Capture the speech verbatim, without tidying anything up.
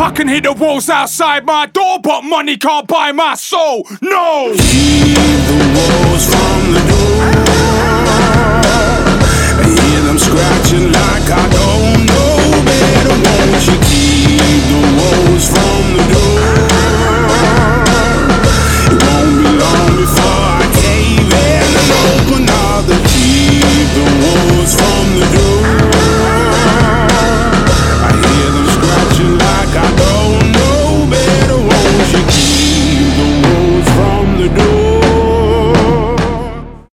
I can hit the walls outside my door, but money can't buy my soul. No! Keep the walls from the door.